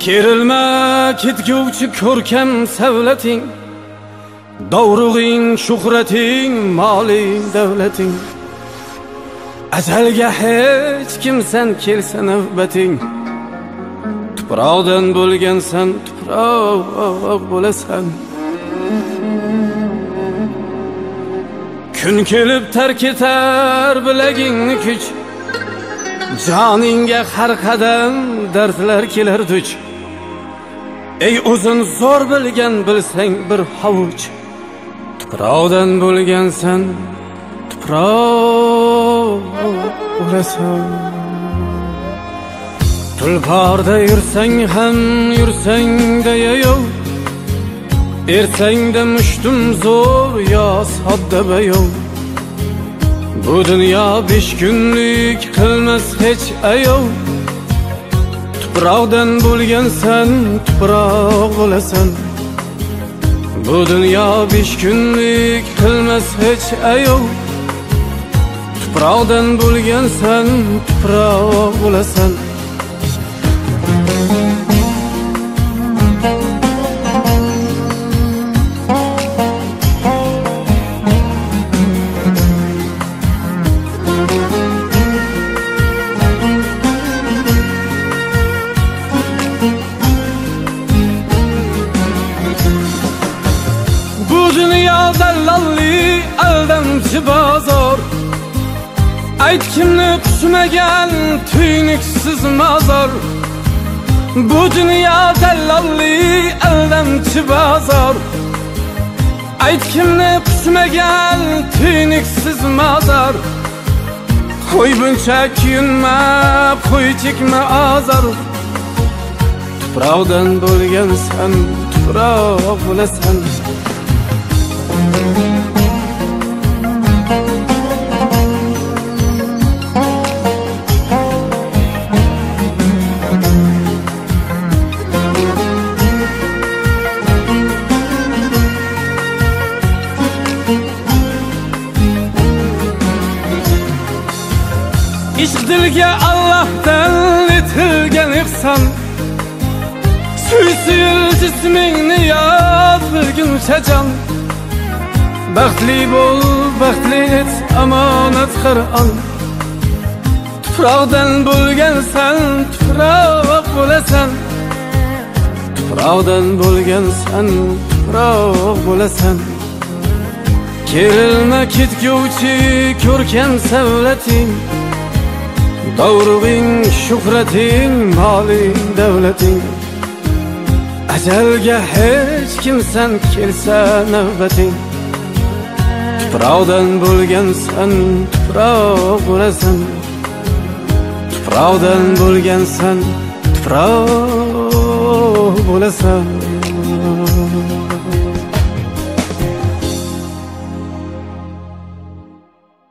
Kerilma ketguvchi ko'rkam savlating, dovrug'ing, shuhrating, moling, davlating. Ajalga hech kimsan kelsa navbating. Tuproqdan bo'lgansan, tuproq bo'lasan. Kun kelib tark etar bilagingni kuch, joningga har qadam dardlar kelar duch. Ey o'zin zo'r bilgan bilsang bir havuch, tuproqdan bo'lgansan, tuproq bo'lasan. Tulporda yursang ham yursang-da yayov, ersang-da mushtum zo'r yo sodda bayov. Bu dunyo 5 kunlik qilmas hech ayov. Tuproqdan bo'lgansan, tuproq bo'lasan. Bu dunyo 5 kunlik qilmas hech ayov. Tuproqdan bo'lgansan, tuproq bo'lasan. Aldamchi bozor, ayt kimni quchmagan tuynuksiz mozor. Bu dunyo dallolli aldamchi bozor, ayt kimni quchmagan tuynuksiz mozor. Qo'y buncha kuyunma, qo'y chekma azor. Tuproqdan bo'lgansan, tuproq bo'lasan. Ishq dilga Allohdan etilgan ihson, suysil jismingni yod bilguncha jon. Baxtli bo'l, baxtli et, omonat Qur'on. Tuproqdan bo'lgansan, tuproq bo'lasan. Tuproqdan bo'lgansan, tuproq bo'lasan. Kerilma ketguvchi ko'rkam savlating, dovrug'ing, shuhrating, moling, davlating. Ajalga hech kimsan kelsa navbating. Tuproqdan bo'lgansan, tuproq bo'lasan. Tuproqdan bo'lgansan, tuproq bo'lasan.